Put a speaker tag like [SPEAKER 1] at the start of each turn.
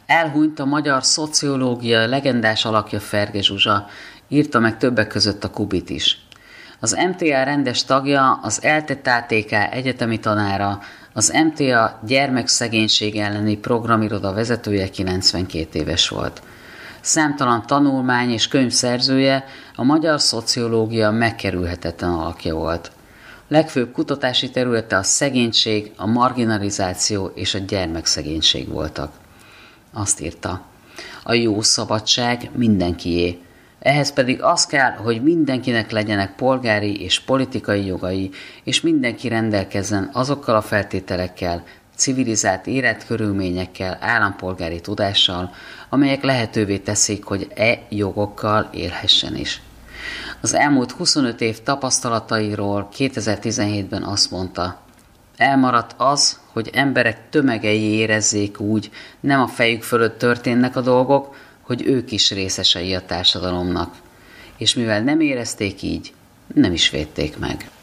[SPEAKER 1] Elhunyt a magyar szociológia legendás alakja Ferge Zsuzsa, írta meg többek között a Kubit is. Az MTA rendes tagja, az ELTE KTK egyetemi tanára, az MTA gyermekszegénység elleni programiroda vezetője, 92 éves volt. Számtalan tanulmány és könyv szerzője, a magyar szociológia megkerülhetetlen alakja volt. Legfőbb kutatási területe a szegénység, a marginalizáció és a gyermekszegénység voltak. Azt írta: a jó szabadság mindenkié. Ehhez pedig az kell, hogy mindenkinek legyenek polgári és politikai jogai, és mindenki rendelkezzen azokkal a feltételekkel, civilizált életkörülményekkel, állampolgári tudással, amelyek lehetővé teszik, hogy jogokkal élhessen is. Az elmúlt 25 év tapasztalatairól 2017-ben azt mondta: elmaradt az, hogy emberek tömegei érezzék úgy, nem a fejük fölött történnek a dolgok, hogy ők is részesei a társadalomnak. És mivel nem érezték így, nem is védték meg.